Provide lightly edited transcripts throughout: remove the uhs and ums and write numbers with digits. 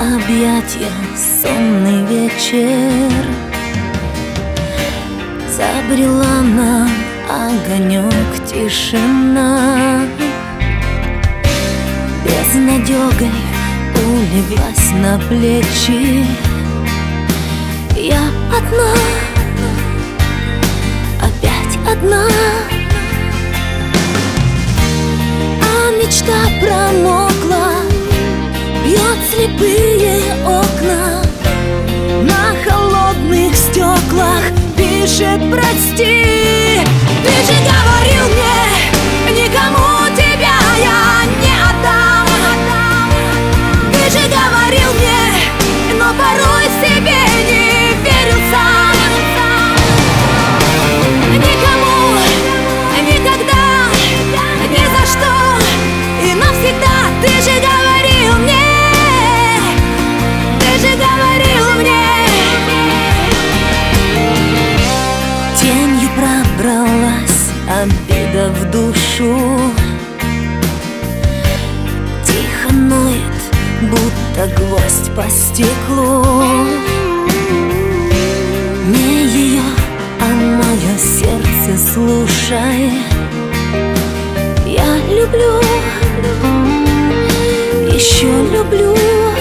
объятья, сонный вечер. Забрела на огонек тишина, безнадегой улеглась на плечи. Я одна, опять одна, а мечта промокла, бьет слепые окна, на холодных стеклах пишет «Прости». Ты же говорил мне, никому тебя я не отдам. Ты же говорил мне, но порой себе не верю сам. Никому, никогда, ни за что и навсегда. Ты же говорил мне, ты же говорил мне. Тенью пробралась обида в душу, тихо ноет, будто гвоздь по стеклу. Не ее, а мое сердце слушай. Я люблю, еще люблю,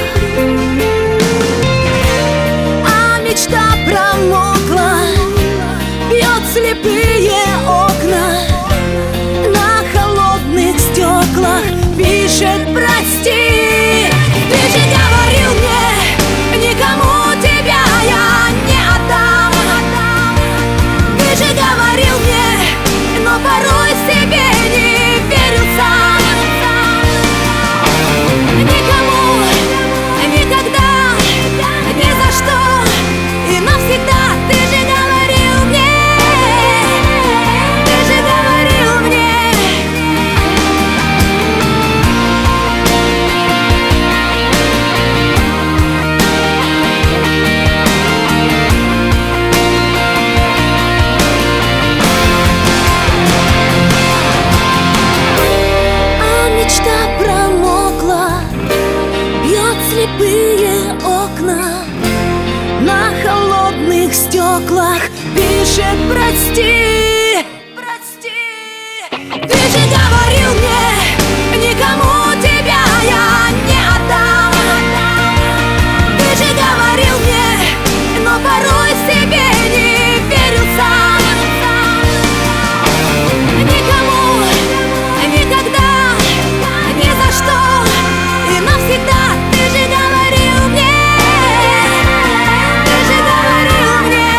а мечта промокла, бьет слепые окна, на холодных стеклах пишет «Прости». Ты же говорил мне, никому тебя я не отдам. Ты же говорил мне, но порой себе не верю сам. Никому, никогда, ни за что и навсегда. Ты же говорил мне, ты же говорил мне. Мечта промокла, бьет слепые окна, на холодных стеклах пишет «Прости». Ты же говорил мне, никому тебя я не отдам. Ты же говорил мне, но порой себе не верю сам. Никому, никогда, ни за что и навсегда. Ты же говорил мне, ты же говорил мне.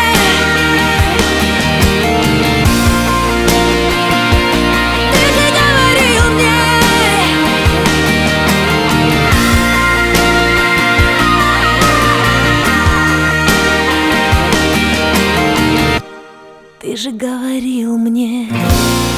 Ты же говорил мне. Ты же говорил мне.